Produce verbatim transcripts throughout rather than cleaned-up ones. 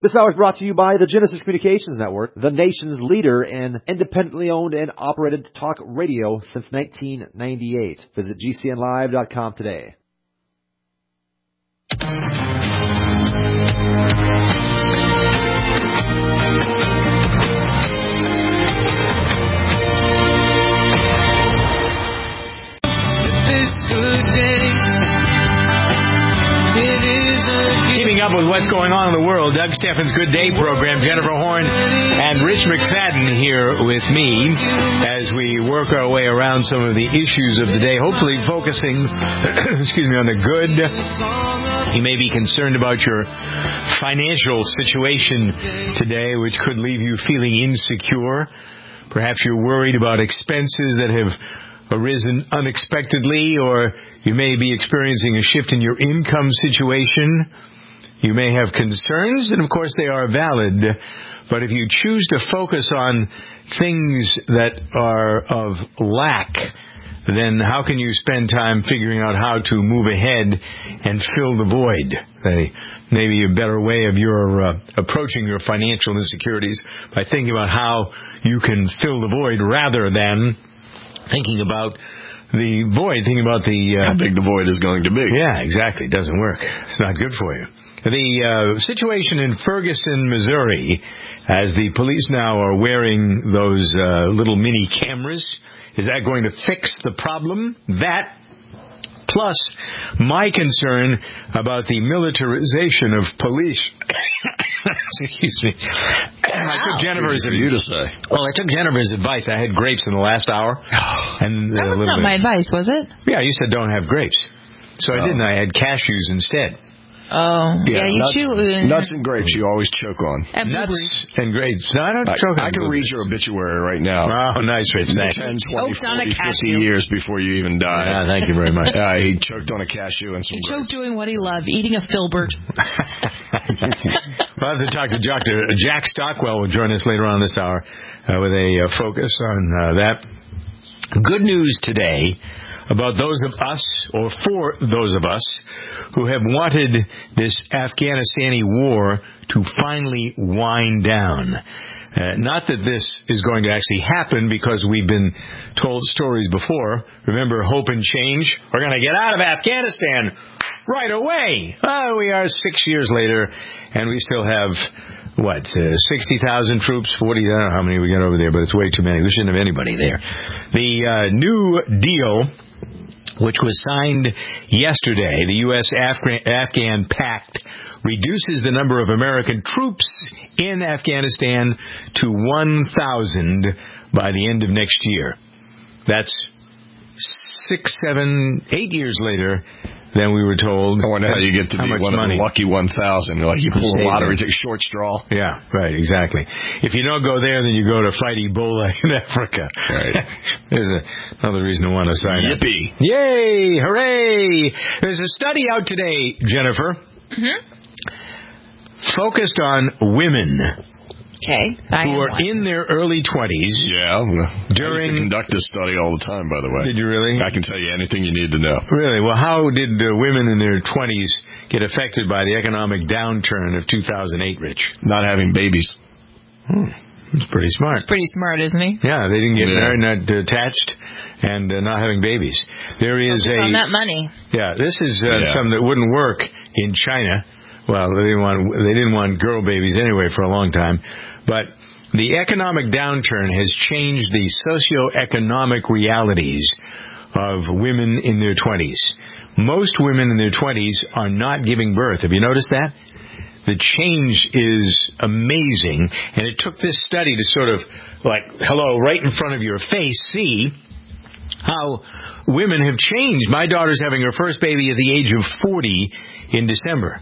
This hour is brought to you by the Genesis Communications Network, the nation's leader in independently owned and operated talk radio since nineteen ninety-eight. Visit G C N live dot com today. Keeping up with what's going on in the world, Doug Steffens' Good Day program, Jennifer Horn and Rich McFadden here with me as we work our way around some of the issues of the day, hopefully focusing excuse me, on the good. You may be concerned about your financial situation today, which could leave you feeling insecure. Perhaps you're worried about expenses that have arisen unexpectedly, or you may be experiencing a shift in your income situation. You may have concerns, and of course they are valid, but if you choose to focus on things that are of lack, then how can you spend time figuring out how to move ahead and fill the void? They, maybe a better way of your uh, approaching your financial insecurities by thinking about how you can fill the void rather than thinking about the void, thinking about the... Uh, how big the void is going to be. Yeah, exactly. It doesn't work. It's not good for you. The uh, situation in Ferguson, Missouri, as the police now are wearing those uh, little mini cameras, is that going to fix the problem? That, plus my concern about the militarization of police. Excuse me. I took Jennifer's for you to say. Well, I took Jennifer's advice. I had grapes in the last hour, and that was not bit. my advice, was it? Yeah, you said don't have grapes, so oh. I didn't. I had cashews instead. Oh, yeah, yeah you nuts, chew. Uh, nuts and grapes you always choke on. And nuts and grapes. No, I don't I, choke I on can blueberries. read your obituary right now. Oh, nice, Rich. Thanks. ten, twenty, forty, fifty years before you even died. Yeah, thank you very much. uh, he choked on a cashew and some He grapes. choked doing what he loved, eating a filbert. We'll have to talk to Doctor Jack Stockwell will join us later on this hour uh, with a uh, focus on uh, that. Good news today about those of us, or for those of us, who have wanted this Afghanistani war to finally wind down. Uh, not that this is going to actually happen, because we've been told stories before. Remember Hope and Change? We're going to get out of Afghanistan right away. Oh, we are six years later, and we still have, what, uh, sixty thousand troops, forty, I don't know how many we got over there, but it's way too many. We shouldn't have anybody there. The uh, new deal, which was signed yesterday, the U S Afghan Pact, reduces the number of American troops in Afghanistan to one thousand by the end of next year. That's six, seven, eight years later than we were told. I wonder how you get to be one money? of the lucky one thousand. Like you pull a lottery, take a short straw. Yeah, right, exactly. If you don't go there, then you go to fight Ebola in Africa. Right. There's a, another reason to want to sign up. Yippee. Yay! Hooray! There's a study out today, Jennifer, mm-hmm. focused on women. Okay. Who are in their early twenties. Yeah. During, I used to conduct this study all the time, by the way. Did you really? I can tell you anything you need to know. Really? Well, how did uh, women in their twenties get affected by the economic downturn of two thousand eight, Rich? Not having babies. Hmm. It's pretty smart. He's pretty smart, isn't he? Yeah, they didn't get yeah. married, not attached, and uh, not having babies. There is Focus a on that money. Yeah, this is uh, yeah. something that wouldn't work in China. Well, they didn't want they didn't want girl babies anyway for a long time, but the economic downturn has changed the socioeconomic realities of women in their twenties. Most women in their twenties are not giving birth. Have you noticed that? The change is amazing, and it took this study to sort of, like, hello, right in front of your face, see how women have changed. My daughter's having her first baby at the age of forty in December.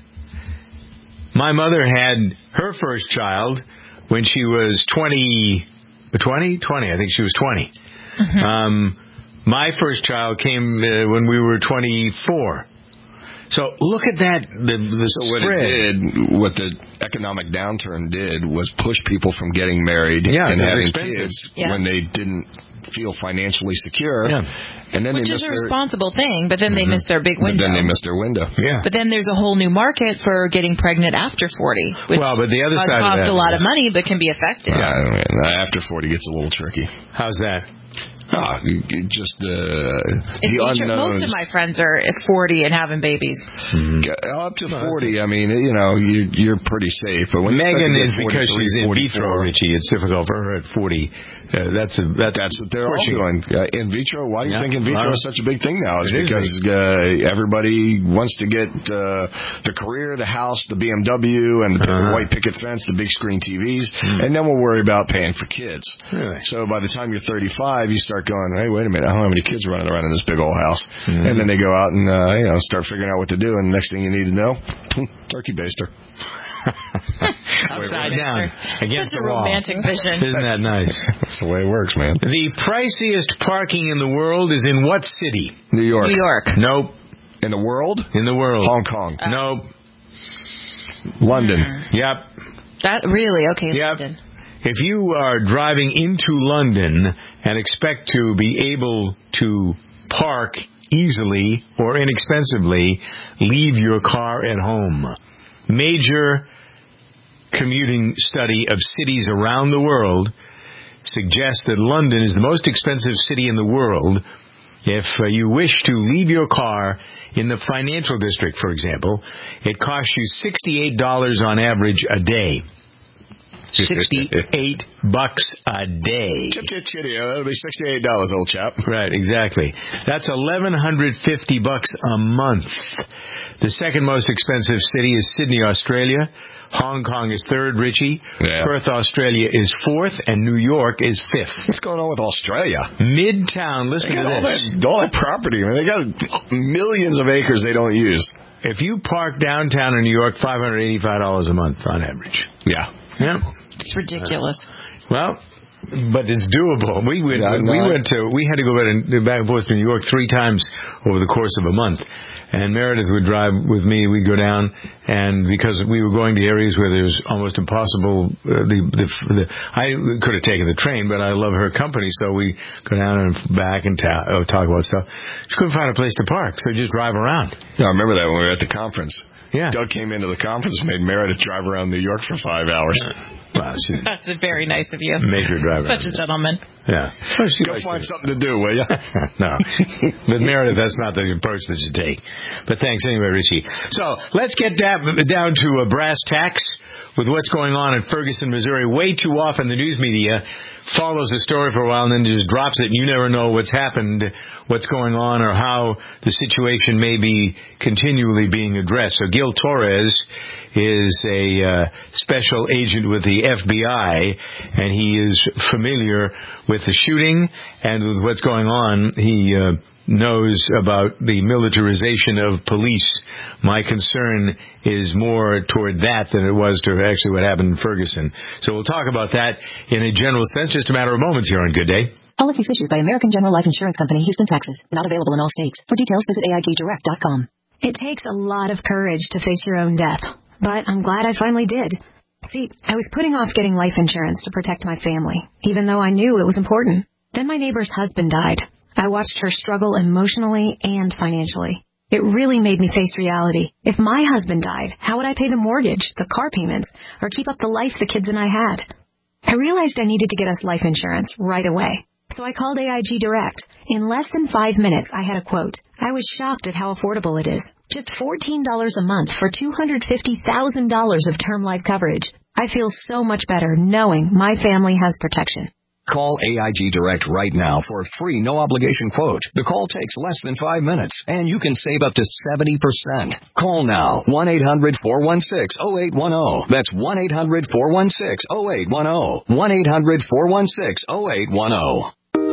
My mother had her first child when she was twenty, twenty, twenty, I think she was twenty. Mm-hmm. Um, my first child came uh, when we were twenty-four. So look at that, the, the So what spread. it did, what the economic downturn did, was push people from getting married Yeah, and it was having expensive. kids Yeah. when they didn't feel financially secure. Yeah. And then Which they is missed a their, responsible thing, but then they miss their big but window. then they missed their window. Yeah. But then there's a whole new market for getting pregnant after forty, which Well, but the other uh, side of costs that a lot is- of money, but can be effective. Yeah, I mean, after forty gets a little tricky. How's that? Ah, you- you just uh, In the nature, unknowns. most of my friends are at forty and having babies. Up to forty, I mean, you know, you, you're pretty safe. But when you start Megan to get is because forty-three, she's in vitro, forty-four, Richie. It's difficult for her at forty. Uh, that's a, that's That's what they're all pushing. doing. Uh, in vitro, why do you Yeah. think in vitro Well, is such a big thing now? It's it is because uh, everybody wants to get uh, the career, the house, the B M W, and the Uh-huh. white picket fence, the big screen T Vs, and then we'll worry about paying for kids. Really? So by the time you're thirty-five, you start going, hey, wait a minute, I don't have any kids running around in this big old house. And then they go out and uh, you know start figuring out what to do, and the next thing you need to know, turkey baster. Upside down against Such a the wall. romantic vision. Isn't that nice? That's the way it works, man. The priciest parking in the world is in what city? New York. New York. Nope. In the world? In the world. Hong Kong. Nope. London. Yep. That really okay. Yep. London. If you are driving into London and expect to be able to park easily or inexpensively, leave your car at home. Major commuting study of cities around the world suggests that London is the most expensive city in the world. If uh, you wish to leave your car in the financial district, for example, it costs you sixty-eight dollars on average a day. sixty-eight bucks a day. Chip, chip, chitty. Uh, that'll be sixty-eight dollars, old chap. Right, exactly. That's eleven fifty bucks a month. The second most expensive city is Sydney, Australia. Hong Kong is third, Richie. Yeah. Perth, Australia is fourth, and New York is fifth. What's going on with Australia? Midtown, listen They to got all this. that, all that property. I mean, they got millions of acres they don't use. If you park downtown in New York, five hundred eighty-five dollars a month on average. Yeah. Yeah. It's ridiculous. Well, but it's doable. We went. Yeah, we no, went to. We had to go back and, back and forth to New York three times over the course of a month. And Meredith would drive with me. We'd go down, and because we were going to areas where there was almost impossible, uh, the, the the I could have taken the train, but I love her company, so we go down and back and ta- uh, talk about stuff. She couldn't find a place to park, so just drive around. Yeah, I remember that when we were at the conference. Yeah. Doug came into the conference and made Meredith drive around New York for five hours. Wow, she's That's very nice of you. a major driver. Such a gentleman. Yeah. Go find something to do, will you? No. But Meredith, that's not the approach that you take. But thanks anyway, Richie. So let's get down, down to a brass tacks with what's going on in Ferguson, Missouri. Way too often the news media follows a story for a while and then just drops it. You never know what's happened, what's going on, or how the situation may be continually being addressed. So Gil Torres is a uh, special agent with the F B I, and he is familiar with the shooting and with what's going on. He uh, knows about the militarization of police. My concern is more toward that than it was to actually what happened in Ferguson. So we'll talk about that in a general sense, just a matter of moments here on Good Day. Policies issued by American General Life Insurance Company, Houston, Texas. Not available in all states. For details, visit A I G direct dot com. It takes a lot of courage to face your own death, but I'm glad I finally did. See, I was putting off getting life insurance to protect my family, even though I knew it was important. Then my neighbor's husband died. I watched her struggle emotionally and financially. It really made me face reality. If my husband died, how would I pay the mortgage, the car payments, or keep up the life the kids and I had? I realized I needed to get us life insurance right away. So I called A I G Direct. In less than five minutes, I had a quote. I was shocked at how affordable it is. Just fourteen dollars a month for two hundred fifty thousand dollars of term life coverage. I feel so much better knowing my family has protection. Call A I G Direct right now for a free no-obligation quote. The call takes less than five minutes, and you can save up to seventy percent. Call now, one eight hundred four one six oh eight one oh. That's one eight hundred four one six oh eight one oh. one eight hundred four one six oh eight one oh.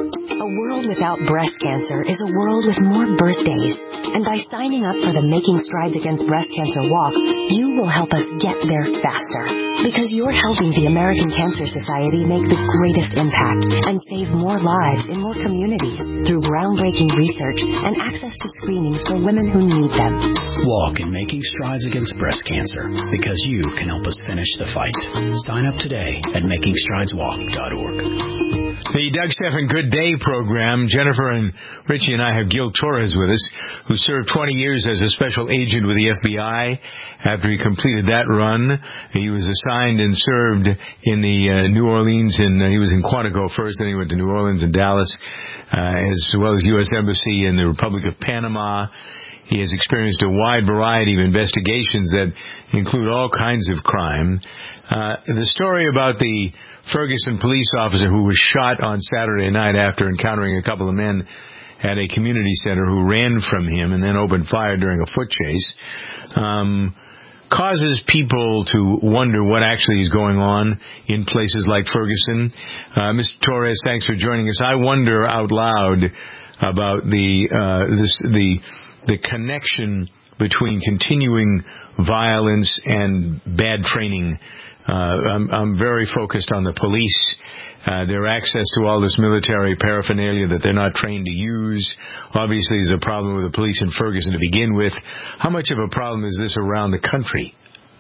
A world without breast cancer is a world with more birthdays. And by signing up for the Making Strides Against Breast Cancer Walk, you will help us get there faster. Because you're helping the American Cancer Society make the greatest impact and save more lives in more communities through groundbreaking research and access to screenings for women who need them. Walk in Making Strides Against Breast Cancer, because you can help us finish the fight. Sign up today at making strides walk dot org. The Doug Stephan Good Day program. Jennifer and Richie and I have Gil Torres with us, who served twenty years as a special agent with the F B I. After he completed that run, he was assigned and served in the uh, New Orleans, and uh, he was in Quantico first, then he went to New Orleans and Dallas, uh, as well as U S Embassy in the Republic of Panama. He has experienced a wide variety of investigations that include all kinds of crime. Uh, the story about the Ferguson police officer who was shot on Saturday night after encountering a couple of men at a community center who ran from him and then opened fire during a foot chase, um, causes people to wonder what actually is going on in places like Ferguson. Uh, Mister Torres, thanks for joining us. I wonder out loud about the uh, this, the the connection between continuing violence and bad training. Uh, I'm, I'm very focused on the police. Uh, their access to all this military paraphernalia that they're not trained to use. Obviously, there's a problem with the police in Ferguson to begin with. How much of a problem is this around the country?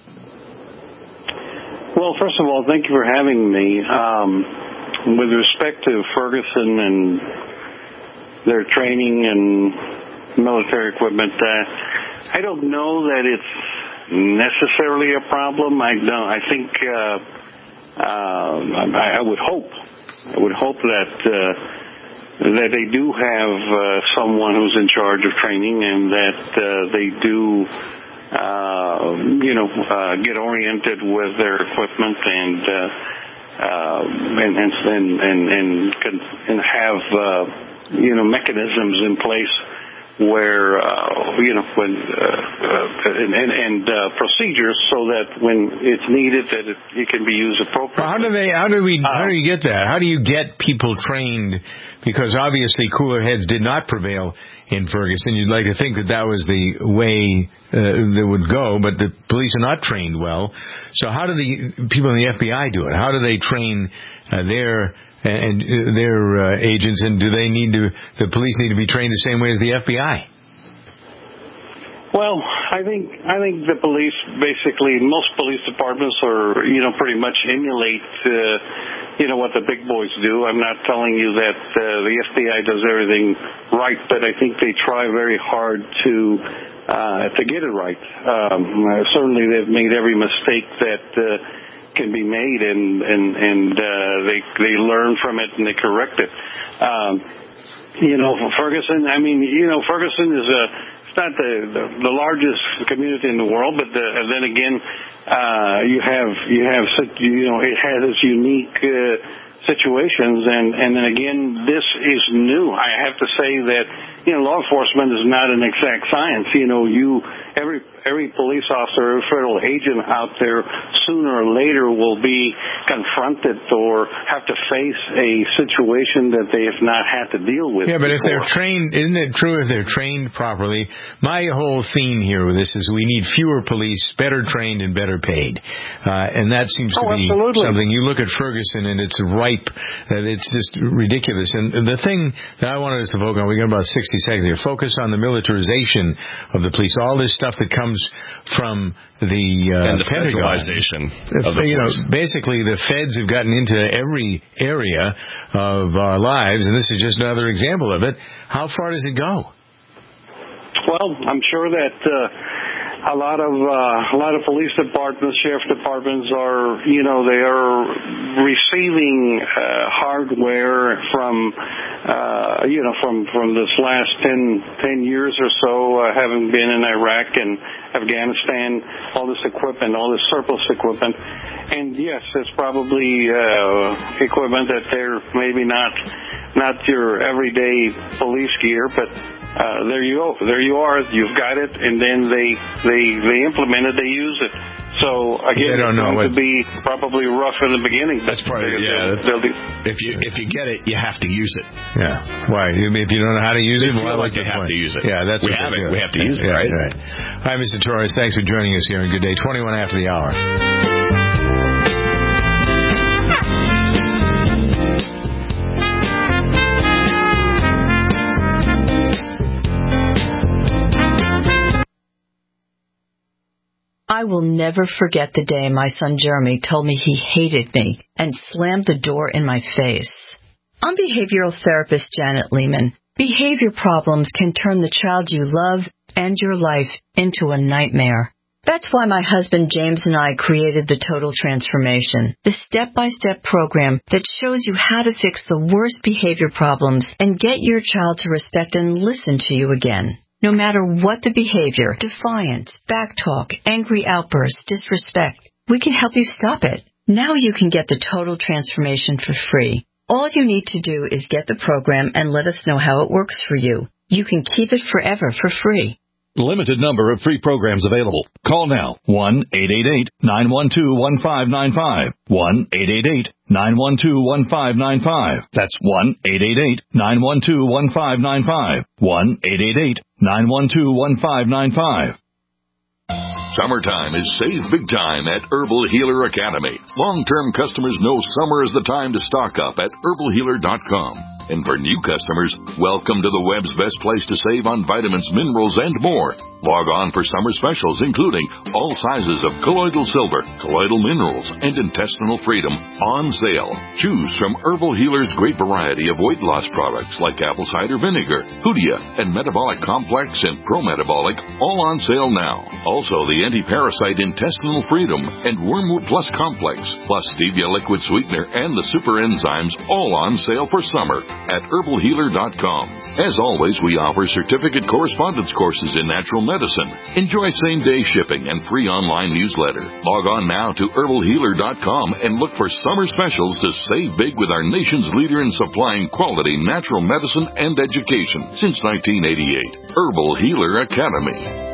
Well, first of all, thank you for having me. Um, with respect to Ferguson and their training and military equipment, uh, I don't know that it's necessarily a problem. I don't. I think. Uh, Uh, I, I would hope, I would hope that uh, that they do have uh, someone who's in charge of training, and that uh, they do, uh, you know, uh, get oriented with their equipment and uh, uh, and and and and, can, and have uh, you know mechanisms in place where, uh, you know, when, uh, uh, and, and, and uh, procedures so that when it's needed that it, it can be used appropriately. Well, how do they, how do we, uh, how do you get that? How do you get people trained? Because obviously cooler heads did not prevail in Ferguson. You'd like to think that that was the way uh, that would go, but the police are not trained well. So how do the people in the F B I do it? How do they train uh, their and their uh, agents, and do they need to, the police need to be trained the same way as the F B I? Well, I think I think the police, basically, most police departments are, you know, pretty much emulate, uh, you know, what the big boys do. I'm not telling you that uh, the F B I does everything right, but I think they try very hard to uh, to get it right. Um, certainly, they've made every mistake that Uh, can be made, and and and uh, they they learn from it and they correct it. Um, you know, Ferguson. I mean, you know, Ferguson is a it's not the the, the largest community in the world, but the, and then again, uh, you have you have you know it has its unique uh, situations, and and then again, this is new. I have to say that you know law enforcement is not an exact science. You know, you every every police officer, every federal agent out there, sooner or later will be confronted or have to face a situation that they have not had to deal with. Yeah, but before. if they're trained, isn't it true if they're trained properly? My whole theme here with this is we need fewer police, better trained and better paid. Uh, and that seems to oh, be absolutely. something. You look at Ferguson and it's ripe. Uh, it's just ridiculous. And the thing that I wanted us to focus on, we got about sixty seconds here, focus on the militarization of the police. All this stuff that comes from the, uh, and the Pentagon. federalization of the you know, police. basically the feds have gotten into every area of our lives, and this is just another example of it. How far does it go? Well, I'm sure that uh, a lot of uh, a lot of police departments, sheriff departments are, you know, they are receiving uh, hardware from, uh, you know, from from this last ten, ten years or so, uh, having been in Iraq and Afghanistan, all this equipment, all this surplus equipment. And yes, it's probably uh, equipment that they're maybe not not your everyday police gear, but uh, there you go, there you are, you've got it, and then they they they implement it, they use it. So again, it's going what... to be probably rough in the beginning. That's probably yeah. That's, do... If you if you get it, you have to use it. Yeah. Why? If you don't know how to use they it, feel well, like you have point. to use it. Yeah, that's we have it. We have to use it, yeah, right? right? Hi, Mister Torres. Thanks for joining us here, and good day. Twenty-one after the hour. I will never forget the day my son Jeremy told me he hated me and slammed the door in my face. I'm behavioral therapist Janet Lehman. Behavior problems can turn the child you love and your life into a nightmare. That's why my husband James and I created the Total Transformation, the step-by-step program that shows you how to fix the worst behavior problems and get your child to respect and listen to you again. No matter what the behavior, defiance, backtalk, angry outbursts, disrespect, we can help you stop it. Now you can get the Total Transformation for free. All you need to do is get the program and let us know how it works for you. You can keep it forever for free. Limited number of free programs available. Call now, one eight eight eight, nine one two, one five nine five, one eight eight eight, nine one two, one five nine five. That's one eight eight eight, nine one two, one five nine five, one eight eight eight, nine one two, one five nine five. Summertime is save big time at Herbal Healer Academy. Long-term customers know summer is the time to stock up at herbal healer dot com. And for new customers, welcome to the web's best place to save on vitamins, minerals, and more. Log on for summer specials, including all sizes of colloidal silver, colloidal minerals, and intestinal freedom on sale. Choose from Herbal Healer's great variety of weight loss products like apple cider vinegar, Hoodia, and Metabolic Complex and Pro-Metabolic, all on sale now. Also, the anti-parasite intestinal freedom and Wormwood Plus Complex, plus stevia liquid sweetener and the super enzymes, all on sale for summer at herbal healer dot com. As always, we offer certificate correspondence courses in natural medicine. Enjoy same-day shipping and free online newsletter. Log on now to herbal healer dot com and look for summer specials to save big with our nation's leader in supplying quality natural medicine and education since nineteen eighty-eight. Herbal Healer Academy.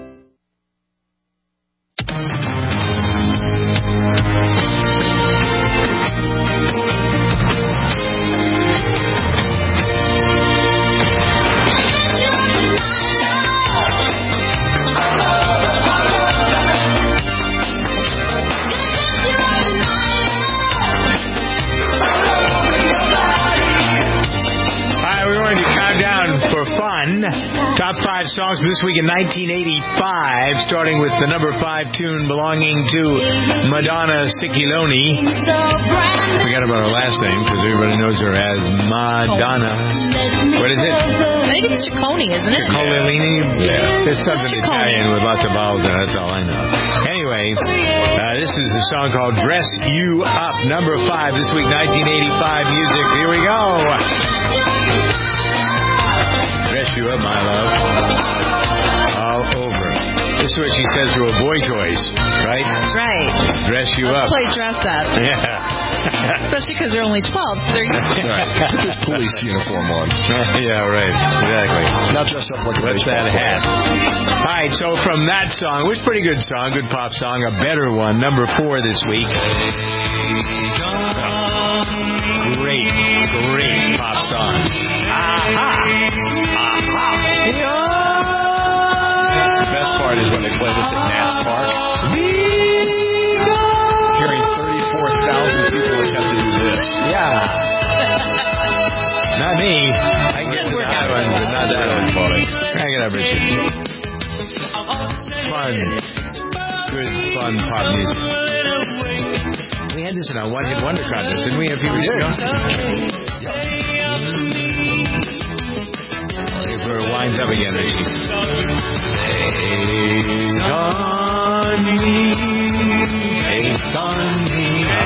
Top five songs from this week in nineteen eighty-five, starting with the number five tune belonging to Madonna Ciccolini. Forgot about her last name because everybody knows her as Madonna. What is it? I think it's Ciccone, isn't it? Ciccolini? Yeah. It's something it's Italian with lots of vowels in it. That's all I know. Anyway, uh, this is a song called Dress You Up. Number five this week, nineteen eighty-five music. Here we go. Dress you up, my love. All over. This is what she says to her boy toys, right? That's right. Dress you Let's up. play dress up. Yeah. Especially because they're only twelve, so they're used to it. Right. Put this police uniform on. Yeah, right. Exactly. Not dress up like a What's that hat? All right, so from that song, which pretty good song, good pop song, a better one, number four this week. Great, great pop song. Aha! Aha! The best part is when they play this at Nass Park. Hearing thirty-four thousand people attempt to do this. Yeah. Not me. I can get to that one, but not that one. Hang it up, Richard. Fun. Good, fun pop music. We had this in our One Hit Wonder contest, didn't we, a few weeks ago? If it winds up again, Richie. Take on me, take on me,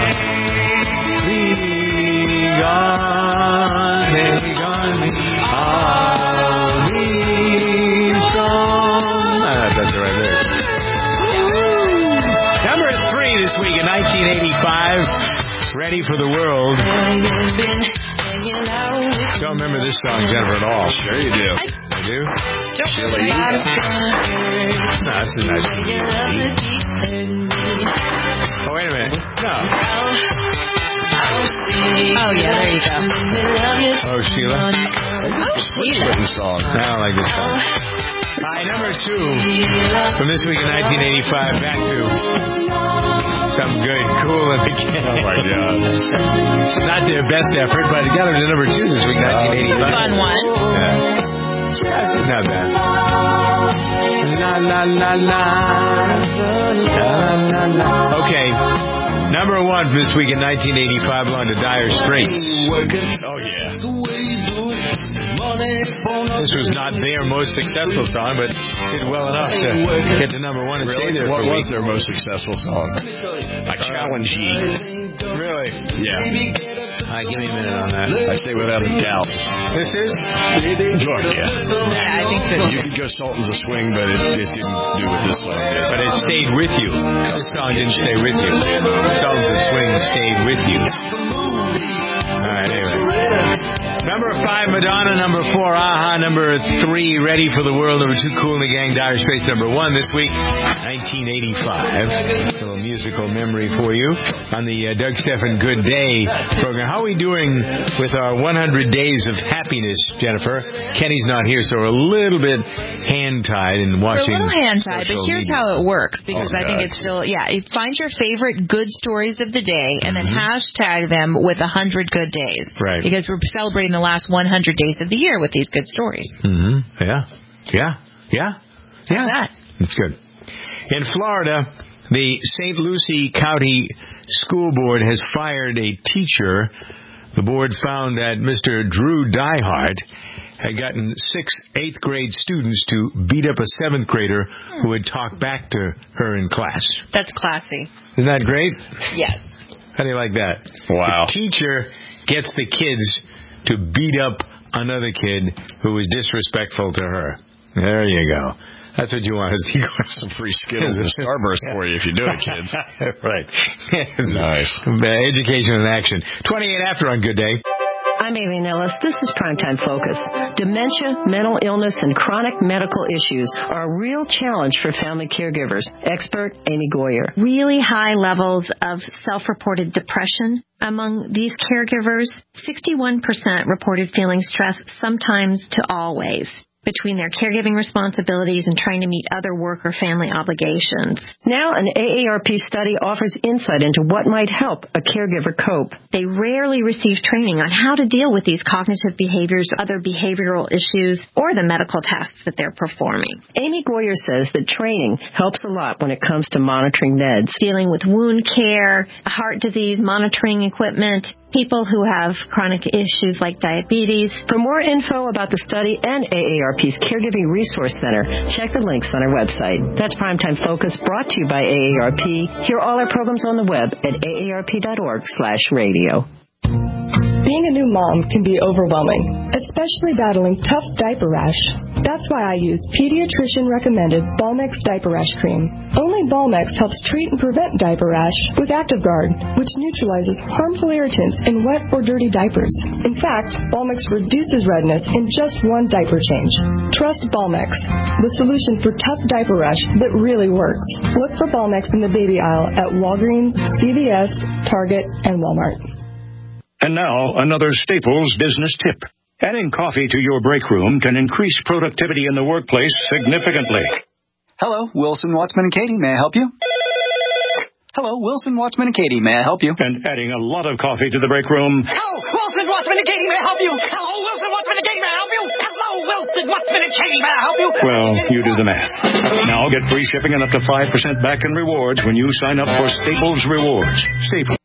take on, take on me, I'll be strong. Ah, that's the right lyrics. Number three this week in nineteen eighty-five, Ready for the World. Don't remember this song, Jennifer, at all. Sure you do. I, I do? Chili. No, this is nice. Oh, wait a minute. No. oh, yeah, there you go. Oh, Sheila? Oh, Sheila. Song. I don't like this song. All right, number two from this week in nineteen eighty-five, back to something good, cool, and again. Oh, my God. Not their best effort, but got them to number two this week, nineteen eighty-five. Fun one. Yeah. That's not bad. La la la la. La la la. Okay. Number one for this week in nineteen eighty-five belonged to Dire Straits. Oh, yeah. This was not their most successful song, but did well enough to get to number one and stay there What for a was week. their most successful song? I challenge ye. Really? Yeah. All right, give me a minute on that. I say without a doubt. This is? Oh, yeah. Yeah, I think so. You could go Sultans of Swing, but it, it didn't do what this song did. But it stayed with you. This song didn't stay with you. Sultans of Swing stayed with you. All right, anyway. Number five, Madonna. Number four, Aha. Number three, Ready for the World. Number two, Kool and the Gang, Dire Straits. Number one this week, nineteen eighty-five. A little musical memory for you on the uh, Doug Stephan Good Day program. How are we doing with our one hundred days of happiness, Jennifer? Kenny's not here, so we're a little bit hand-tied in watching. We're a little hand-tied, but here's media. how it works, because Oh, I think God. it's still, yeah, you find your favorite good stories of the day and then Mm-hmm. hashtag them with one hundred good days. Right. Because we're celebrating the last one hundred days of the year with these good stories. Mm-hmm. Yeah. Yeah. Yeah. Yeah. That. That's good. In Florida, the Saint Lucie County School Board has fired a teacher. The board found that Mister Drew Diehart had gotten six eighth grade students to beat up a seventh grader who had talked back to her in class. That's classy. Isn't that great? Yes. How do you like that? Wow. The teacher gets the kids to beat up another kid who was disrespectful to her. There you go. That's what you want to see. Some free Skittles and Starburst for you if you do it, kids. Right. Nice. Education in action. twenty-eight after on Good Day. I'm Aileen Ellis. This is Primetime Focus. Dementia, mental illness, and chronic medical issues are a real challenge for family caregivers. Expert Amy Goyer. Really high levels of self-reported depression among these caregivers. sixty-one percent reported feeling stress sometimes to always between their caregiving responsibilities and trying to meet other work or family obligations. Now an A A R P study offers insight into what might help a caregiver cope. They rarely receive training on how to deal with these cognitive behaviors, other behavioral issues, or the medical tasks that they're performing. Amy Goyer says that training helps a lot when it comes to monitoring meds. Dealing with wound care, heart disease monitoring equipment, people who have chronic issues like diabetes. For more info about the study and A A R P's Caregiving Resource Center, check the links on our website. That's Primetime Focus, brought to you by A A R P. Hear all our programs on the web at aarp.org slash radio. Being a new mom can be overwhelming, especially battling tough diaper rash. That's why I use pediatrician-recommended Balmex Diaper Rash Cream. Only Balmex helps treat and prevent diaper rash with ActiveGuard, which neutralizes harmful irritants in wet or dirty diapers. In fact, Balmex reduces redness in just one diaper change. Trust Balmex, the solution for tough diaper rash that really works. Look for Balmex in the baby aisle at Walgreens, C V S, Target, and Walmart. And now, another Staples business tip. Adding coffee to your break room can increase productivity in the workplace significantly. Hello, Wilson, Wattsman, and Katie. May I help you? Hello, Wilson, Wattsman, and Katie. May I help you? And adding a lot of coffee to the break room. Hello, Wilson, Wattsman, and Katie. May I help you? Hello, Wilson, Wattsman, and Katie. May I help you? Hello, Wilson, Wattsman, and Katie. May I help you? Well, you do the math. Now get free shipping and up to five percent back in rewards when you sign up for Staples Rewards. Staples.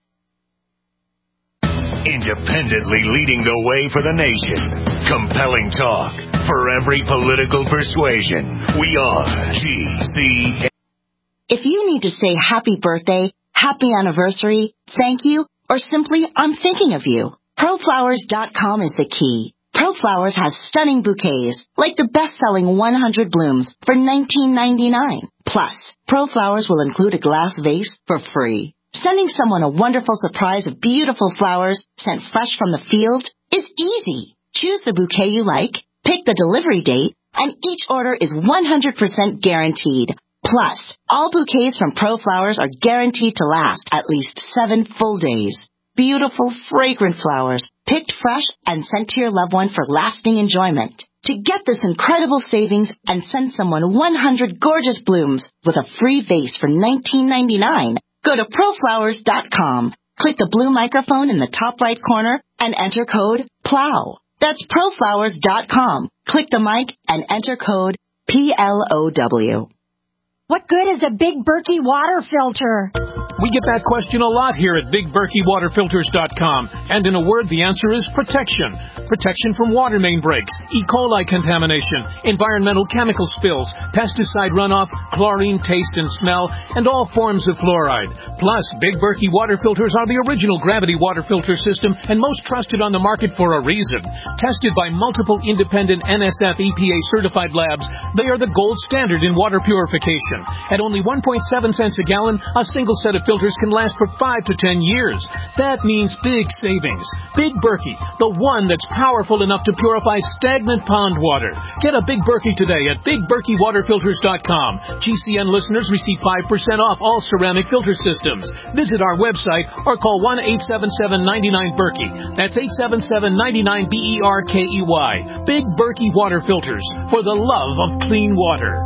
Independently leading the way for the nation. Compelling talk for every political persuasion. We are G C. If you need to say happy birthday, happy anniversary, thank you, or simply I'm thinking of you, pro flowers dot com is the key. ProFlowers has stunning bouquets, like the best-selling one hundred blooms for nineteen ninety-nine. Plus, ProFlowers will include a glass vase for free. Sending someone a wonderful surprise of beautiful flowers sent fresh from the field is easy. Choose the bouquet you like, pick the delivery date, and each order is one hundred percent guaranteed. Plus, all bouquets from ProFlowers are guaranteed to last at least seven full days. Beautiful, fragrant flowers, picked fresh and sent to your loved one for lasting enjoyment. To get this incredible savings and send someone one hundred gorgeous blooms with a free vase for nineteen ninety-nine, go to pro flowers dot com, click the blue microphone in the top right corner, and enter code PLOW. That's pro flowers dot com. Click the mic and enter code P L O W. What good is a Big Berkey water filter? We get that question a lot here at Big Berkey Water Filters dot com. And in a word, the answer is protection. Protection from water main breaks, E. coli contamination, environmental chemical spills, pesticide runoff, chlorine taste and smell, and all forms of fluoride. Plus, Big Berkey water filters are the original gravity water filter system and most trusted on the market for a reason. Tested by multiple independent N S F E P A certified labs, they are the gold standard in water purification. At only one point seven cents a gallon, a single set of filters can last for five to ten years. That means big savings. Big Berkey, the one that's powerful enough to purify stagnant pond water. Get a Big Berkey today at Big Berkey Water Filters dot com. G C N listeners receive five percent off all ceramic filter systems. Visit our website or call one eight seven seven, nine nine, Berkey. That's eight seven seven, nine nine, B E R K E Y. Big Berkey Water Filters, for the love of clean water.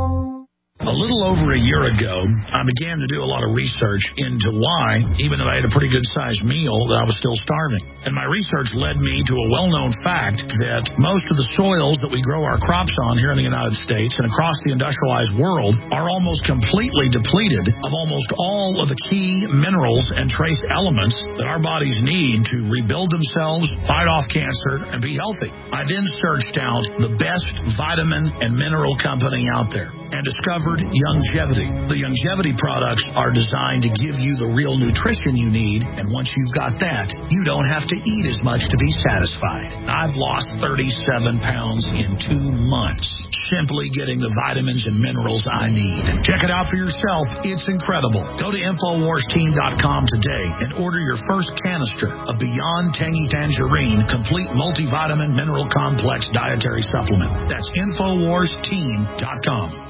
A little over a year ago, I began to do a lot of research into why, even though I had a pretty good-sized meal, that I was still starving. And my research led me to a well-known fact that most of the soils that we grow our crops on here in the United States and across the industrialized world are almost completely depleted of almost all of the key minerals and trace elements that our bodies need to rebuild themselves, fight off cancer, and be healthy. I then searched out the best vitamin and mineral company out there and discovered Youngevity. The Youngevity products are designed to give you the real nutrition you need, and once you've got that, you don't have to eat as much to be satisfied. I've lost thirty-seven pounds in two months, simply getting the vitamins and minerals I need. Check it out for yourself. It's incredible. Go to Infowars Team dot com today and order your first canister of Beyond Tangy Tangerine Complete Multivitamin Mineral Complex Dietary Supplement. That's Infowars Team dot com.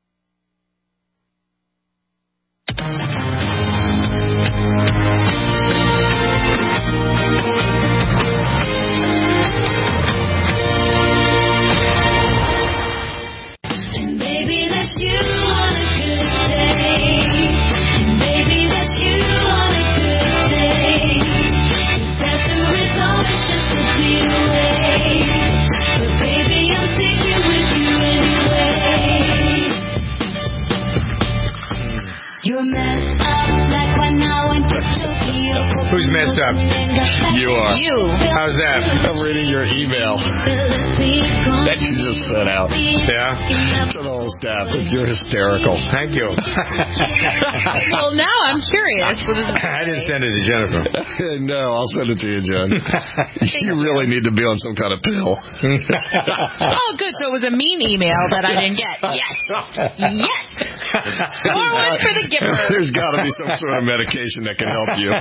Who's messed up? You are. You. How's that? I'm reading your email that you just sent out. Yeah? To the whole staff. You're hysterical. Thank you. Well, now I'm curious. I didn't send it to Jennifer. No, I'll send it to you, Jen. You really need to be on some kind of pill. Oh, good. So it was a mean email that I didn't get. Yes. Yes. Forward for the giver. There's got to be some sort of medication that can help you.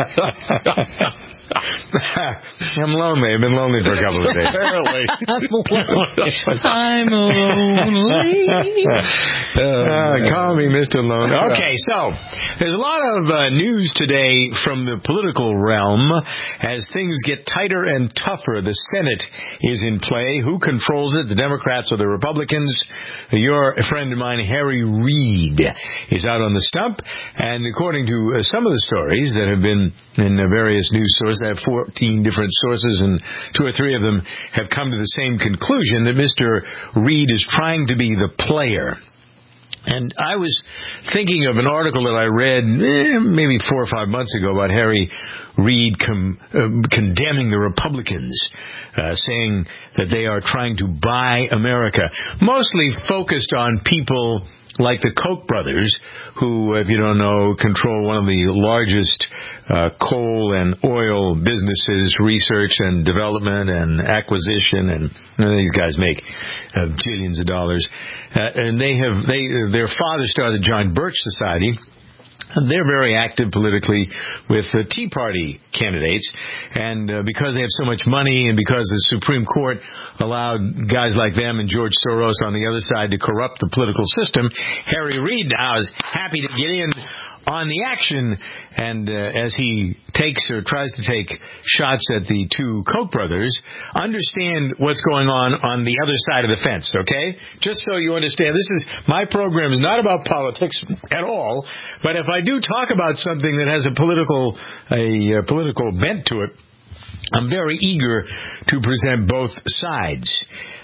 I'm lonely. I've been lonely for a couple of days. Apparently. I'm lonely. Uh, call me Mister Lonely. Okay, so there's a lot of uh, news today from the political realm as things get tighter and tougher. The Senate is in play. Who controls it? The Democrats or the Republicans? Your friend of mine, Harry Reid, is out on the stump. And according to uh, some of the stories that have been in uh, various news sources, I have fourteen different sources, and two or three of them have come to the same conclusion that Mister Reid is trying to be the player. And I was thinking of an article that I read eh, maybe four or five months ago about Harry Reid com- uh, condemning the Republicans, uh, saying that they are trying to buy America, mostly focused on people like the Koch brothers, who, if you don't know, control one of the largest uh, coal and oil businesses, research and development and acquisition, and you know, these guys make uh, billions of dollars. Uh, and they have, they, their father started the John Birch Society. And they're very active politically with the Tea Party candidates. And uh, because they have so much money and because the Supreme Court allowed guys like them and George Soros on the other side to corrupt the political system, Harry Reid now is happy to get in on the action. And uh, as he takes or tries to take shots at the two Koch brothers, understand what's going on on the other side of the fence, okay? Just so you understand, this is my program is not about politics at all, but if I do talk about something that has a political a, a political bent to it, I'm very eager to present both sides.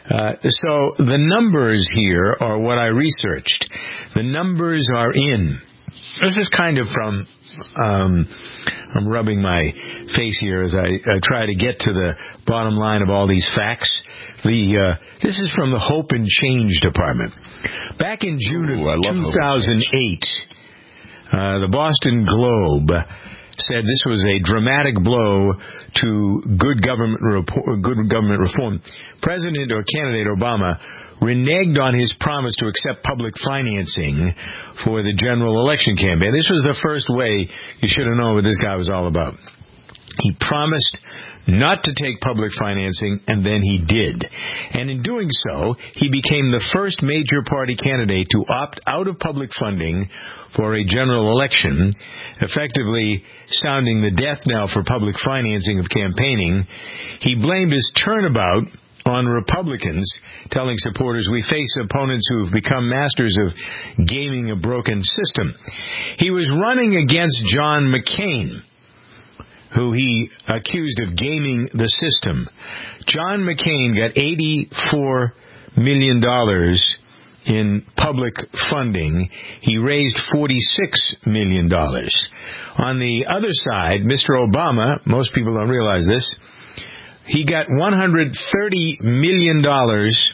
Uh, so the numbers here are what I researched. The numbers are in. This is kind of from, um, I'm rubbing my face here as I, I try to get to the bottom line of all these facts. The uh, this is from the Hope and Change Department. Back in June Ooh, of two thousand eight, uh, the Boston Globe said this was a dramatic blow to good government report, good government reform. President or candidate Obama reneged on his promise to accept public financing for the general election campaign. This was the first way you should have known what this guy was all about. He promised not to take public financing, and then he did. And in doing so, he became the first major party candidate to opt out of public funding for a general election, effectively sounding the death knell for public financing of campaigning. He blamed his turnabout on Republicans, telling supporters, we face opponents who have become masters of gaming a broken system. He was running against John McCain, who he accused of gaming the system. John McCain got eighty-four million dollars in public funding. He raised forty-six million dollars. On the other side, Mister Obama, most people don't realize this, he got one hundred thirty million dollars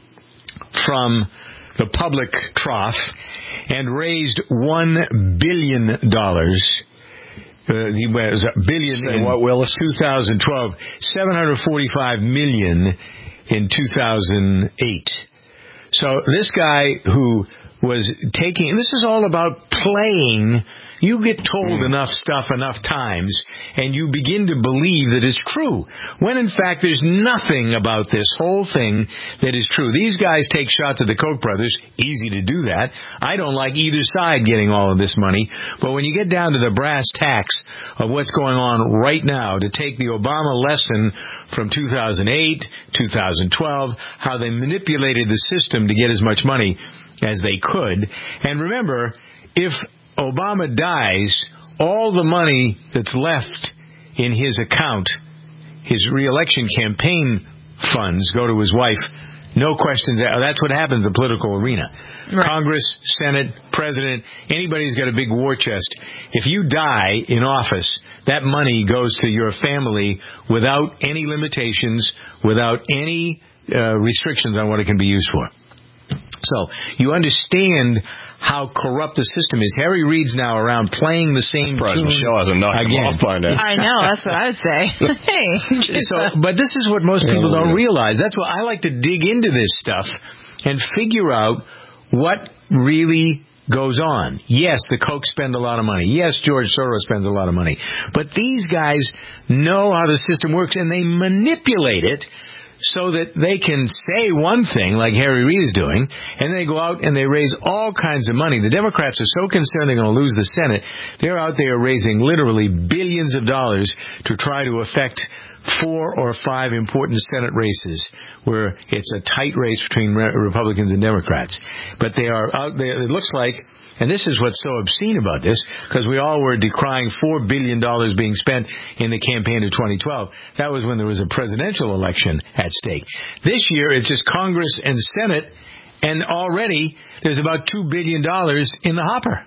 from the public trough and raised one billion dollars. Uh, he was a billion Say in what, Willis? two thousand twelve, seven hundred forty-five million in two thousand eight. So this guy who was taking, this is all about playing. You get told enough stuff enough times, and you begin to believe that it's true, when in fact there's nothing about this whole thing that is true. These guys take shots at the Koch brothers. Easy to do that. I don't like either side getting all of this money, but when you get down to the brass tacks of what's going on right now, to take the Obama lesson from two thousand eight, two thousand twelve, how they manipulated the system to get as much money as they could. And remember, if Obama dies, all the money that's left in his account, his reelection campaign funds, go to his wife. No questions. That's what happens in the political arena. Right. Congress, Senate, President, anybody's got a big war chest. If you die in office, that money goes to your family without any limitations, without any uh, restrictions on what it can be used for. So you understand how corrupt the system is. Harry Reid's now around playing the same tune Michelle hasn't knocked him off by now. I know, that's what I would say. Hey. So, but this is what most people don't realize. That's why I like to dig into this stuff and figure out what really goes on. Yes, the Koch spend a lot of money. Yes, George Soros spends a lot of money. But these guys know how the system works, and they manipulate it so that they can say one thing, like Harry Reid is doing, and they go out and they raise all kinds of money. The Democrats are so concerned they're going to lose the Senate, they're out there raising literally billions of dollars to try to affect four or five important Senate races where it's a tight race between Republicans and Democrats. But they are out there, it looks like, and this is what's so obscene about this, because we all were decrying four billion dollars being spent in the campaign of twenty twelve. That was when there was a presidential election at stake. This year, it's just Congress and Senate, and already there's about two billion dollars in the hopper.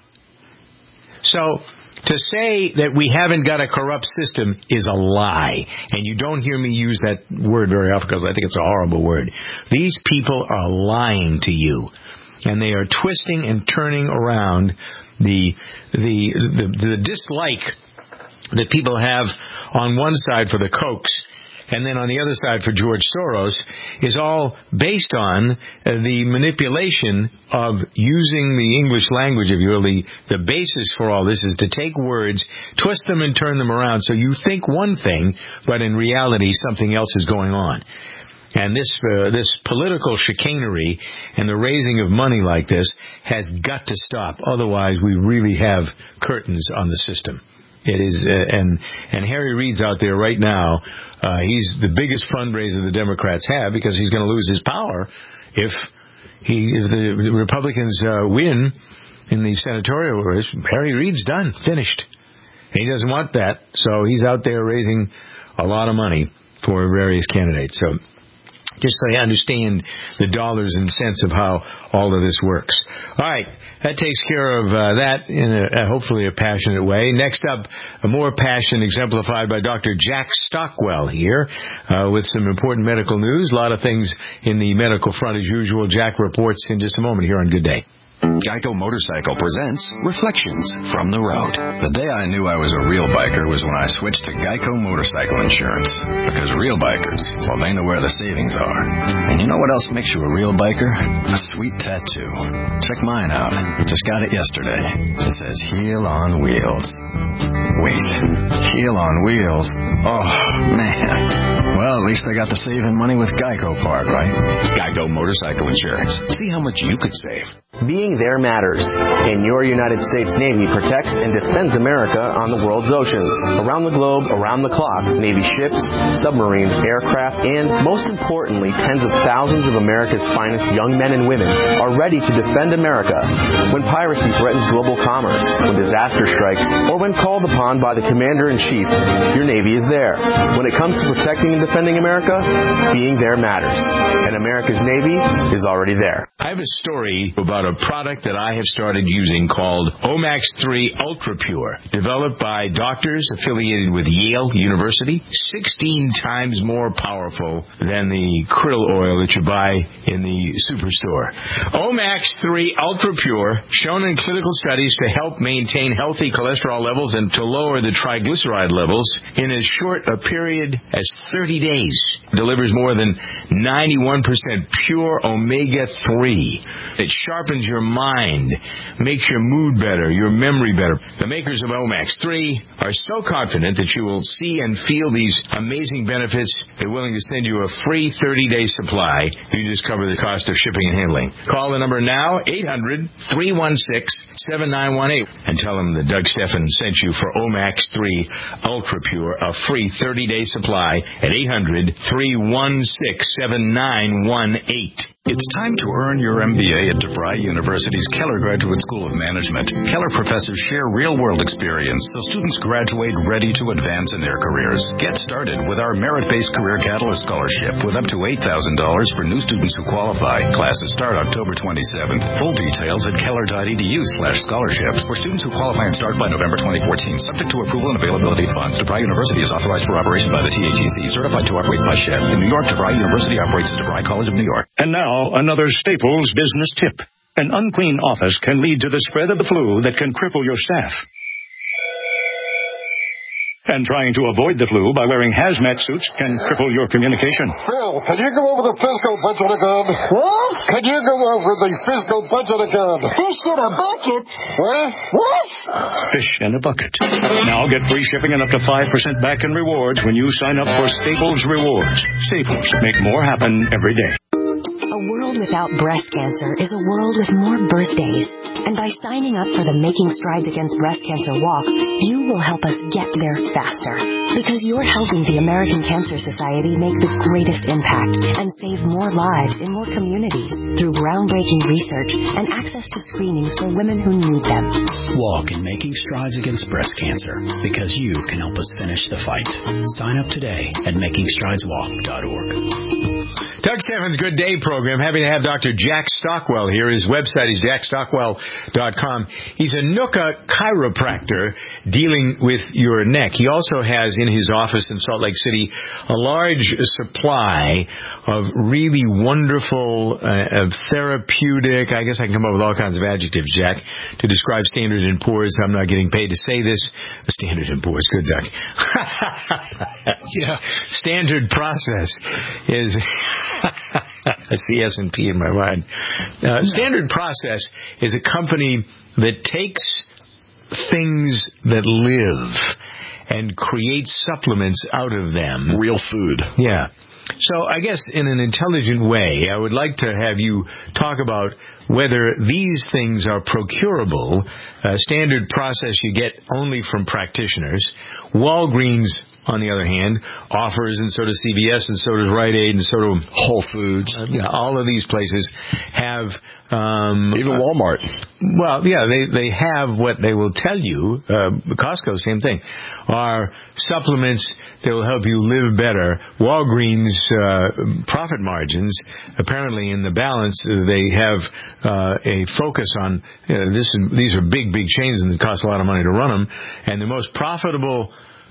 So to say that we haven't got a corrupt system is a lie. And you don't hear me use that word very often because I think it's a horrible word. These people are lying to you. And they are twisting and turning around the, the the the dislike that people have on one side for the Kochs and then on the other side for George Soros is all based on uh, the manipulation of using the English language, if you will. The, the basis for all this is to take words, twist them and turn them around so you think one thing, but in reality something else is going on. And this uh, this political chicanery and the raising of money like this has got to stop. Otherwise, we really have curtains on the system. It is, uh, and and Harry Reid's out there right now. Uh, he's the biggest fundraiser the Democrats have because he's going to lose his power if he if the Republicans uh, win in the senatorial race. Harry Reid's done, finished. He doesn't want that, so he's out there raising a lot of money for various candidates. So. just so you understand the dollars and cents of how all of this works. All right, that takes care of uh, that in a, a hopefully a passionate way. Next up, a more passion exemplified by Doctor Jack Stockwell here uh, with some important medical news. A lot of things in the medical front as usual. Jack reports in just a moment here on Good Day. Geico Motorcycle presents Reflections from the Road. The day I knew I was a real biker was when I switched to Geico Motorcycle Insurance. Because real bikers, well, they know where the savings are. And you know what else makes you a real biker? A sweet tattoo. Check mine out. Just got it yesterday. It says Heel on Wheels. Wait, Heel on Wheels? Oh, man. Well, at least I got the saving money with Geico part, right? Geico Motorcycle Insurance. See how much you could save. Being there matters, and your United States Navy protects and defends America on the world's oceans. Around the globe, around the clock, Navy ships, submarines, aircraft, and, most importantly, tens of thousands of America's finest young men and women are ready to defend America when piracy threatens global commerce, when disaster strikes, or when called upon by the Commander-in-Chief. Your Navy is there. When it comes to protecting and defending America, being there matters, and America's Navy is already there. I have a story about a product that I have started using called Omax three Ultra Pure, developed by doctors affiliated with Yale University, sixteen times more powerful than the krill oil that you buy in the superstore. Omax three Ultra Pure, shown in clinical studies to help maintain healthy cholesterol levels and to lower the triglyceride levels in as short a period as thirty days. Delivers more than ninety-one percent pure omega three. It sharpens your mind, makes your mood better, your memory better. The makers of Omax three are so confident that you will see and feel these amazing benefits, they're willing to send you a free thirty-day supply. You just cover the cost of shipping and handling. Call the number now, eight hundred, three one six, seven nine one eight, and tell them that Doug Steffen sent you for Omax three Ultra Pure, a free thirty-day supply at eight hundred, three one six, seven nine one eight. It's time to earn your M B A at DeVry University's Keller Graduate School of Management. Keller professors share real-world experience so students graduate ready to advance in their careers. Get started with our merit-based Career Catalyst Scholarship with up to eight thousand dollars for new students who qualify. Classes start October twenty-seventh. Full details at keller.edu slash scholarships for students who qualify and start by November twenty fourteen, subject to approval and availability of funds. DeVry University is authorized for operation by the T A G C, certified to operate by S H E P. In New York, DeVry University operates as DeVry College of New York. And now, another Staples business tip. An unclean office can lead to the spread of the flu that can cripple your staff. And trying to avoid the flu by wearing hazmat suits can cripple your communication. Phil, can you go over the fiscal budget again? What? Can you go over the fiscal budget again? Fish in a bucket? What? What? Fish in a bucket. Now get free shipping and up to five percent back in rewards when you sign up for Staples Rewards. Staples. Make more happen every day. A world without breast cancer is a world with more birthdays. And by signing up for the Making Strides Against Breast Cancer Walk, you will help us get there faster. Because you're helping the American Cancer Society make the greatest impact and save more lives in more communities through groundbreaking research and access to screenings for women who need them. Walk in Making Strides Against Breast Cancer, because you can help us finish the fight. Sign up today at making strides walk dot org. Doug Steffen's Good Day program. Happy to have Doctor Jack Stockwell here. His website is jack stockwell dot com. He's a Nooka chiropractor dealing with your neck. He also has in his office in Salt Lake City a large supply of really wonderful, uh, of therapeutic, I guess I can come up with all kinds of adjectives, Jack, to describe Standard and Poor's. I'm not getting paid to say this. Standard and Poor's. Good, Doug. Yeah. Standard Process is... That's the S and P in my mind. Uh, Standard Process is a company that takes things that live and creates supplements out of them. Real food. Yeah. So I guess in an intelligent way, I would like to have you talk about whether these things are procurable. Uh, Standard Process you get only from practitioners. Walgreens on the other hand, offers, and so does C V S, and so does Rite Aid, and so do Whole Foods. Uh, yeah, all of these places have... Um, Even Walmart. Well, yeah, they, they have what they will tell you, uh, Costco, same thing, are supplements that will help you live better. Walgreens uh, profit margins, apparently in the balance, uh, they have uh, a focus on, you know, this. These are big, big chains and it costs a lot of money to run them, and the most profitable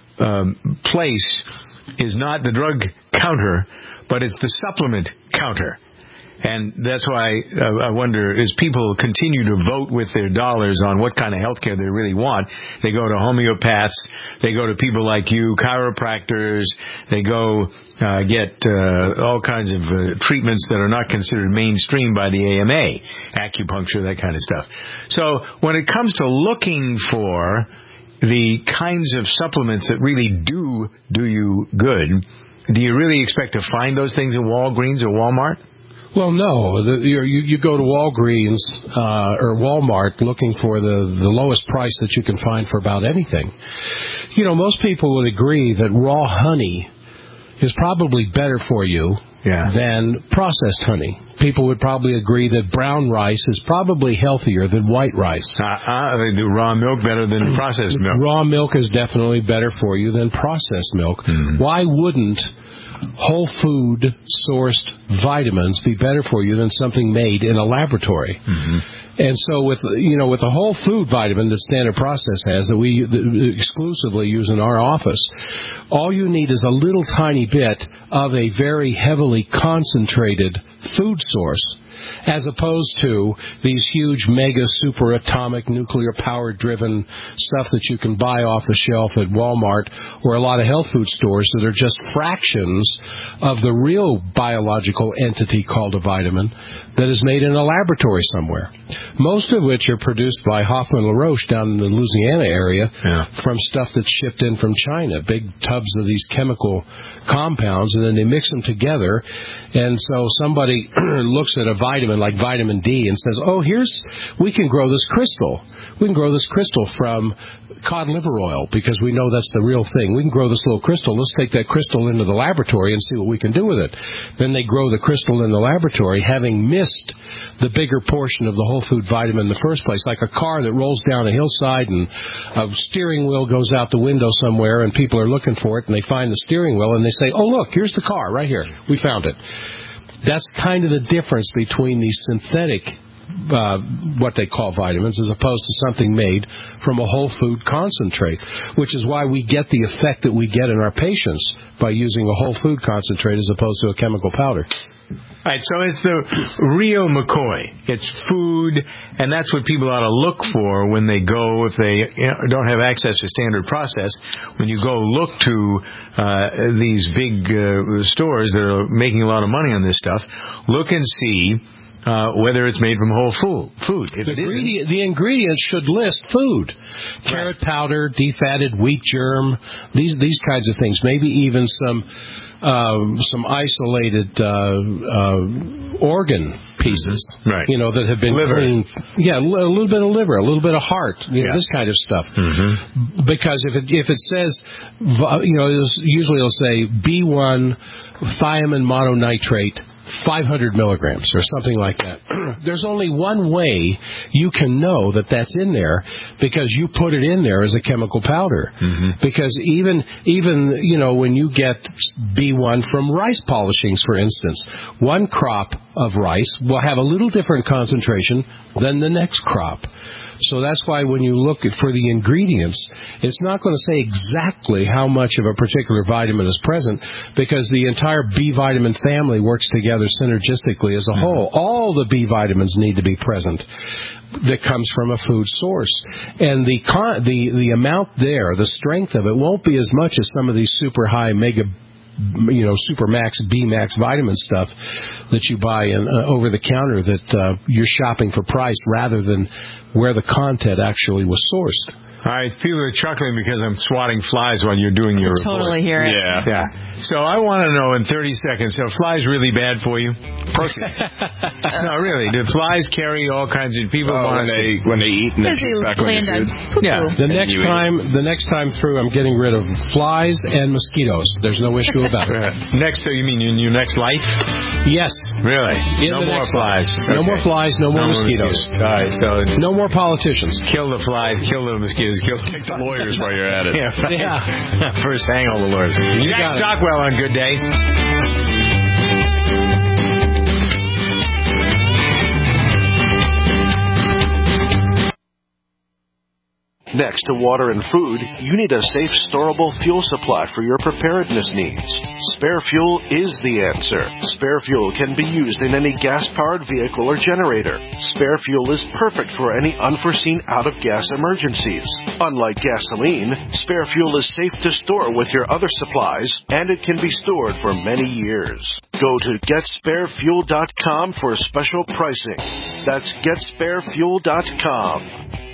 um, place is not the drug counter, but it's the supplement counter. And that's why uh, I wonder, as people continue to vote with their dollars on what kind of health care they really want, they go to homeopaths, they go to people like you, chiropractors, they go uh, get uh, all kinds of uh, treatments that are not considered mainstream by the A M A, acupuncture, that kind of stuff. So when it comes to looking for the kinds of supplements that really do do you good, do you really expect to find those things in Walgreens or Walmart? Well, no. The, you, you go to Walgreens uh, or Walmart looking for the, the lowest price that you can find for about anything. You know, most people would agree that raw honey is probably better for you yeah. than processed honey. People would probably agree that brown rice is probably healthier than white rice. Uh-uh, they do raw milk better than processed milk. Raw milk is definitely better for you than processed milk. Mm. Why wouldn't whole food sourced vitamins be better for you than something made in a laboratory? Mm-hmm. And so with, you know, with the whole food vitamin that Standard Process has that we exclusively use in our office, all you need is a little tiny bit of a very heavily concentrated food source, as opposed to these huge mega super atomic nuclear power driven stuff that you can buy off the shelf at Walmart or a lot of health food stores that are just fractions of the real biological entity called a vitamin that is made in a laboratory somewhere, most of which are produced by Hoffman LaRoche down in the Louisiana area yeah. from stuff that's shipped in from China, big tubs of these chemical compounds, and then they mix them together. And so somebody looks at a vitamin like vitamin D and says, oh, here's, we can grow this crystal. We can grow this crystal from cod liver oil because we know that's the real thing. We can grow this little crystal. Let's take that crystal into the laboratory and see what we can do with it. Then they grow the crystal in the laboratory, having missed the bigger portion of the whole food vitamin in the first place, like a car that rolls down a hillside and a steering whole goes out the window somewhere and people are looking for it and they find the steering wheel and they say, oh, look, here's the car right here. We found it. That's kind of the difference between these synthetic Uh, what they call vitamins as opposed to something made from a whole food concentrate, which is why we get the effect that we get in our patients by using a whole food concentrate as opposed to a chemical powder. All right, so it's the real McCoy. It's food, and that's what people ought to look for when they go, if they don't have access to Standard Process, when you go look to uh, these big uh, stores that are making a lot of money on this stuff, look and see Uh, whether it's made from whole food. food. If the, ingredient, the ingredients should list food. Carrot right. powder, defatted wheat germ, these these kinds of things. Maybe even some uh, some isolated uh, uh, organ pieces, right. you know, that have been liver. cleaned. Yeah, a little bit of liver, a little bit of heart, you know, yeah. this kind of stuff. Mm-hmm. Because if it if it says, you know, usually it'll say B one thiamine mononitrate, five hundred milligrams or something like that. There's only one way you can know that that's in there because you put it in there as a chemical powder. Mm-hmm. Because even, even you know, when you get B one from rice polishings, for instance, one crop of rice will have a little different concentration than the next crop. So that's why when you look for the ingredients, it's not going to say exactly how much of a particular vitamin is present because the entire B vitamin family works together synergistically as a whole. All the B vitamins need to be present that comes from a food source. And the con- the the amount there, the strength of it, won't be as much as some of these super high mega, you know, super max, B max vitamin stuff that you buy in, uh, over the counter that uh, you're shopping for price rather than where the content actually was sourced. I feel are chuckling because I'm swatting flies while you're doing your report. Totally hear it. Yeah. Yeah. So I want to know in thirty seconds, are flies really bad for you? No, really. Do flies carry all kinds of people oh, want when they when they eat and they puke back on your food? Yeah. The next time, the next time through, I'm getting rid of flies and mosquitoes. There's no issue about it. Next, so you mean in your next life? Yes. Really? In no the more next flies. Life. No Okay. more flies. No, no more mosquitoes. mosquitoes. All right. So no more politicians. Kill the flies. Kill the mosquitoes. Kill Kick the lawyers while you're at it. Yeah. Right. Yeah. First, hang all the lawyers. You Jack Stockwell on Good Day. Next to water and food, you need a safe, storable fuel supply for your preparedness needs. Spare Fuel is the answer. Spare Fuel can be used in any gas-powered vehicle or generator. Spare Fuel is perfect for any unforeseen out-of-gas emergencies. Unlike gasoline, Spare Fuel is safe to store with your other supplies, and it can be stored for many years. Go to get spare fuel dot com for special pricing. That's get spare fuel dot com.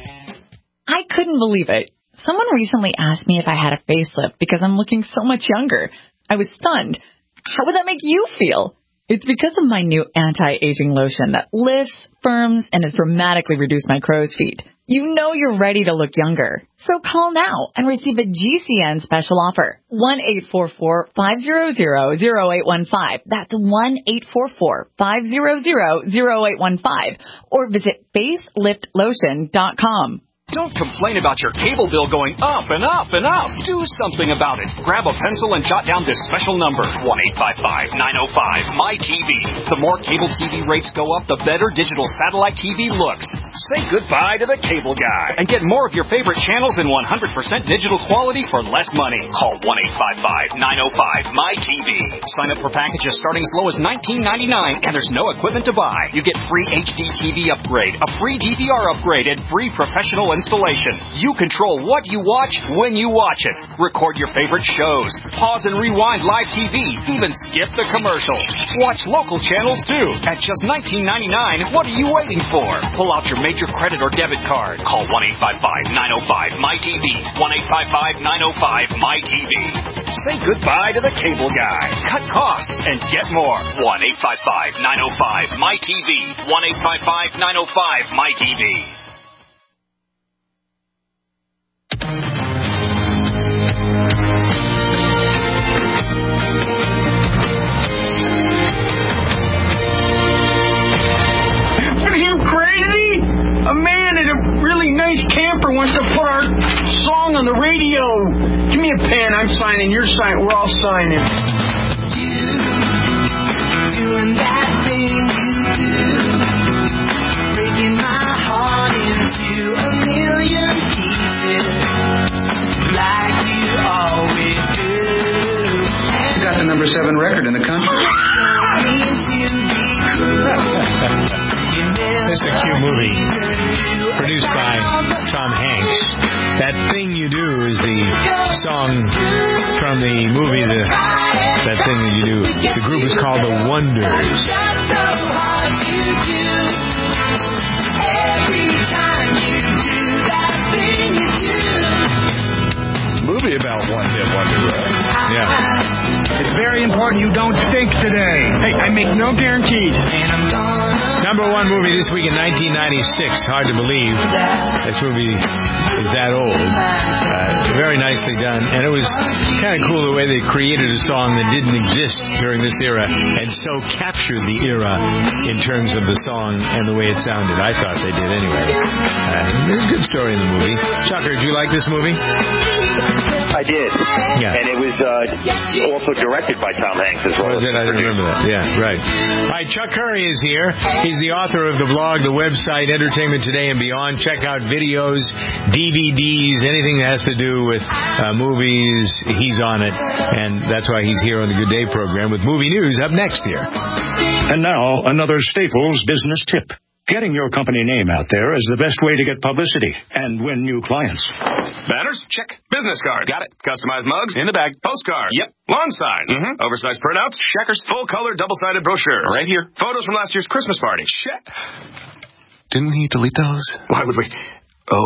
I couldn't believe it. Someone recently asked me if I had a facelift because I'm looking so much younger. I was stunned. How would that make you feel? It's because of my new anti-aging lotion that lifts, firms, and has dramatically reduced my crow's feet. You know you're ready to look younger. So call now and receive a G C N special offer. one eight four four, five hundred, zero eight one five. That's one eight four four, five hundred, zero eight one five. Or visit facelift lotion dot com. Don't complain about your cable bill going up and up and up. Do something about it. Grab a pencil and jot down this special number, one eight five five, nine oh five, M Y T V. The more cable T V rates go up, the better digital satellite T V looks. Say goodbye to the cable guy and get more of your favorite channels in one hundred percent digital quality for less money. Call one eight five five, nine oh five, M Y T V. Sign up for packages starting as low as nineteen ninety-nine, and there's no equipment to buy. You get free H D T V upgrade, a free D V R upgrade, and free professional installation. You control what you watch when you watch it. Record your favorite shows. Pause and rewind live T V. Even skip the commercials. Watch local channels too. At just nineteen ninety-nine, what are you waiting for? Pull out your major credit or debit card. Call one eight five five, nine oh five, M Y T V. one eight five five, nine oh five, M Y T V. Say goodbye to the cable guy. Cut costs and get more. one eight five five, nine oh five, M Y T V. one eight five five, nine oh five, M Y T V. A man at a really nice camper wants to put our song on the radio. Give me a pen. I'm signing. You're signing. We're all signing. You doing that thing you do, breaking my heart into a million pieces, like you always do. You got the number seven record in the country. This is a cute movie produced by Tom Hanks. That Thing You Do is the song from the movie, the, That Thing That You Do. The group is called The Wonders. Movie about one hit wonder, right? Yeah. It's very important you don't stink today. Hey, I make no guarantees. Number one movie this week in nineteen ninety-six. Hard to believe this movie is that old. Uh, very nicely done. And it was kind of cool the way they created a song that didn't exist during this era and so captured the era in terms of the song and the way it sounded. I thought they did anyway. Uh, there's a good story in the movie. Chucker, did you like this movie? I did. Yeah. And it was uh, also directed by Tom Hanks as well. Was it? I remember that. Yeah, right. All right, Chuck Curry is here. He's the author of the blog, the website, Entertainment Today and Beyond. Check out videos, D V Ds, anything that has to do with uh, movies. He's on it. And that's why he's here on the Good Day program with movie news up next here. And now, another Staples business tip. Getting your company name out there is the best way to get publicity and win new clients. Banners? Check. Business cards? Got it. Customized mugs? In the bag. Postcard? Yep. Lawn signs? Mm-hmm. Oversized printouts? Checkers. Full-color, double-sided brochures? Right here. Photos from last year's Christmas party? Check. Didn't he delete those? Why would we? Oh.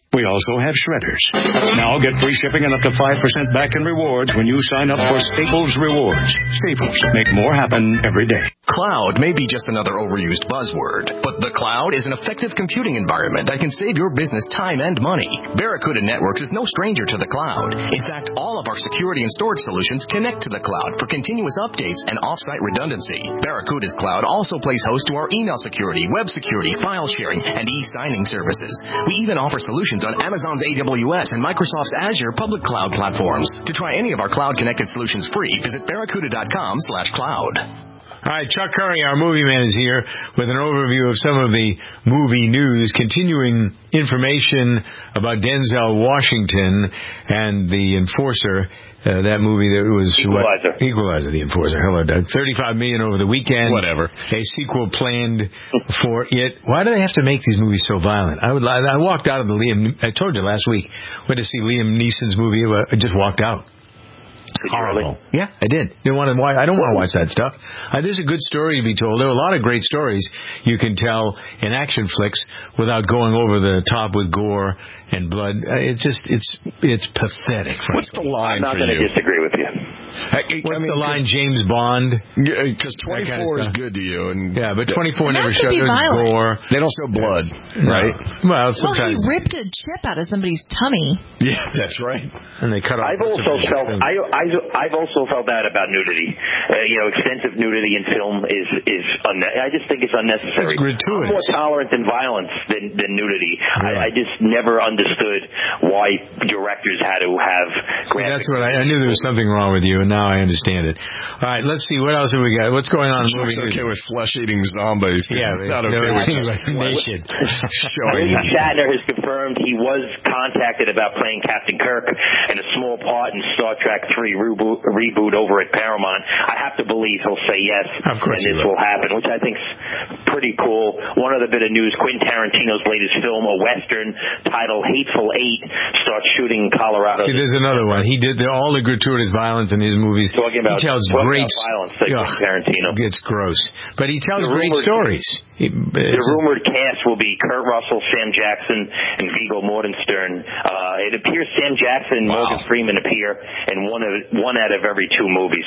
We also have shredders. Now get free shipping and up to five percent back in rewards when you sign up for Staples Rewards. Staples, make more happen every day. Cloud may be just another overused buzzword, but the cloud is an effective computing environment that can save your business time and money. Barracuda Networks is no stranger to the cloud. In fact, all of our security and storage solutions connect to the cloud for continuous updates and off-site redundancy. Barracuda's cloud also plays host to our email security, web security, file sharing, and e-signing services. We even offer solutions on Amazon's A W S and Microsoft's Azure public cloud platforms. To try any of our cloud-connected solutions free, visit barracuda.com slash cloud. All right, Chuck Curry, our movie man, is here with an overview of some of the movie news, continuing information about Denzel Washington and The Enforcer, uh, that movie that was... Equalizer. What? Equalizer, The Enforcer. Hello, Doug. thirty-five million dollars over the weekend. Whatever. A sequel planned for it. Why do they have to make these movies so violent? I would. I walked out of the Liam... I told you last week, went to see Liam Neeson's movie. I just walked out. It's horrible. Yeah, I did. Didn't want to watch, I don't want to watch that stuff. Uh, there's a good story to be told. There are a lot of great stories you can tell in action flicks without going over the top with gore and blood. Uh, it's just, it's it's pathetic. What's the line I'm not for going to you? disagree with you. I, I What's mean, the line, James Bond? Because twenty-four kind of is good to you. And yeah, but twenty-four never shows gore. They don't show blood, right? No. Well, sometimes. Well, he ripped a chip out of somebody's tummy. Yeah, that's right. And they cut off. I've also felt I, I I've also felt that about nudity. Uh, you know, extensive nudity in film is is unne- I just think it's unnecessary. It's gratuitous. I'm more tolerant in violence than than nudity. Yeah. I, I just never understood why directors had to have. See, that's what I, I knew there was something wrong with you, and now I understand it. All right, let's see. What else have we got? What's going on? Chuck's okay with flesh-eating zombies. Yeah, not okay okay with things like naked. William Shatner has confirmed he was contacted about playing Captain Kirk in a small part in Star Trek three reboot, reboot over at Paramount. I have to believe he'll say yes, of course, and this will happen, which I think's pretty cool. One other bit of news: Quentin Tarantino's latest film, a western titled Hateful Eight, starts shooting in Colorado. See, there's another one. He did the, all the gratuitous violence in his movies. Talking about, he tells talking great about violence, like ugh, Tarantino. It's gross, but he tells the great rumored, stories. He, the rumored cast will be Kurt Russell, Sam Jackson, and Viggo Mortenstern. Uh, it appears Sam Jackson and wow. Morgan Freeman appear in one of one out of every two movies.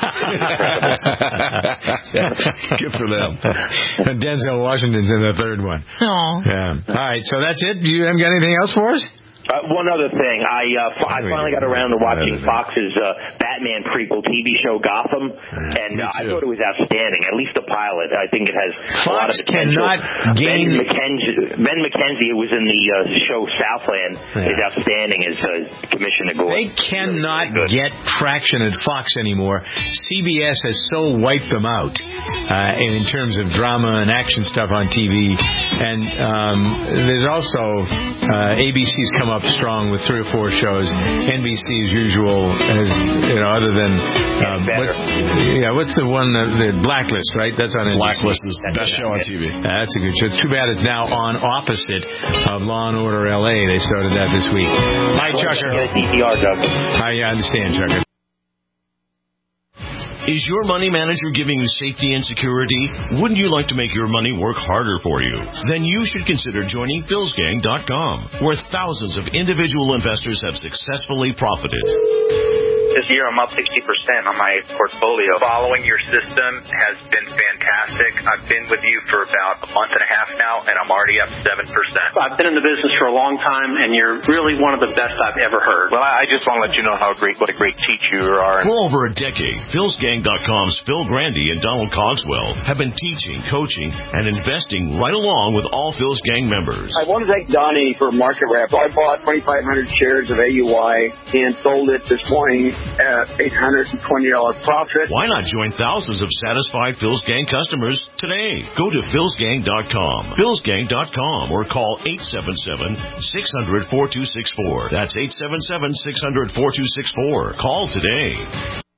Good for them. And Denzel Washington's in the third one. Oh. Yeah. All right, so that's it. You haven't got anything else for us? Uh, one other thing, I uh, f- I finally got around to watching Fox's uh, Batman prequel T V show Gotham, and uh, I thought it was outstanding. At least the pilot, I think it has Fox a lot of potential. Cannot gain. Ben McKenzie, Ben McKenzie, who was in the uh, show Southland, yeah. is outstanding as uh, Commissioner Gordon. They cannot really get traction at Fox anymore. C B S has so wiped them out uh, in terms of drama and action stuff on T V, and um, there's also uh, A B C's come up strong with three or four shows. N B C as usual, as you know, other than uh, what's, yeah, what's the one uh, the Blacklist, right? That's on N B C. Blacklist is the best show on T V. Uh, that's a good show. It's too bad it's now on opposite of Law and Order L A. They started that this week. Hi, Chucker. I understand, Chucker. Is your money manager giving you safety and security? Wouldn't you like to make your money work harder for you? Then you should consider joining Phils Gang dot com, where thousands of individual investors have successfully profited. This year I'm up sixty percent on my portfolio. Following your system has been fantastic. I've been with you for about a month and a half now, and I'm already up seven percent. I've been in the business for a long time, and you're really one of the best I've ever heard. Well, I just want to let you know how great, what a great teacher you are. For over a decade, Phils Gang dot com's Phil Grandy and Donald Cogswell have been teaching, coaching, and investing right along with all Phil's Gang members. I want to thank Donnie for market rep. I bought twenty-five hundred shares of A U I and sold it this morning at eight hundred twenty dollars profit. Why not join thousands of satisfied Phil's Gang customers today? Go to Phils Gang dot com, Phils Gang dot com, or call eight seven seven, six hundred, four two six four. That's eight seven seven, six hundred, four two six four. Call today.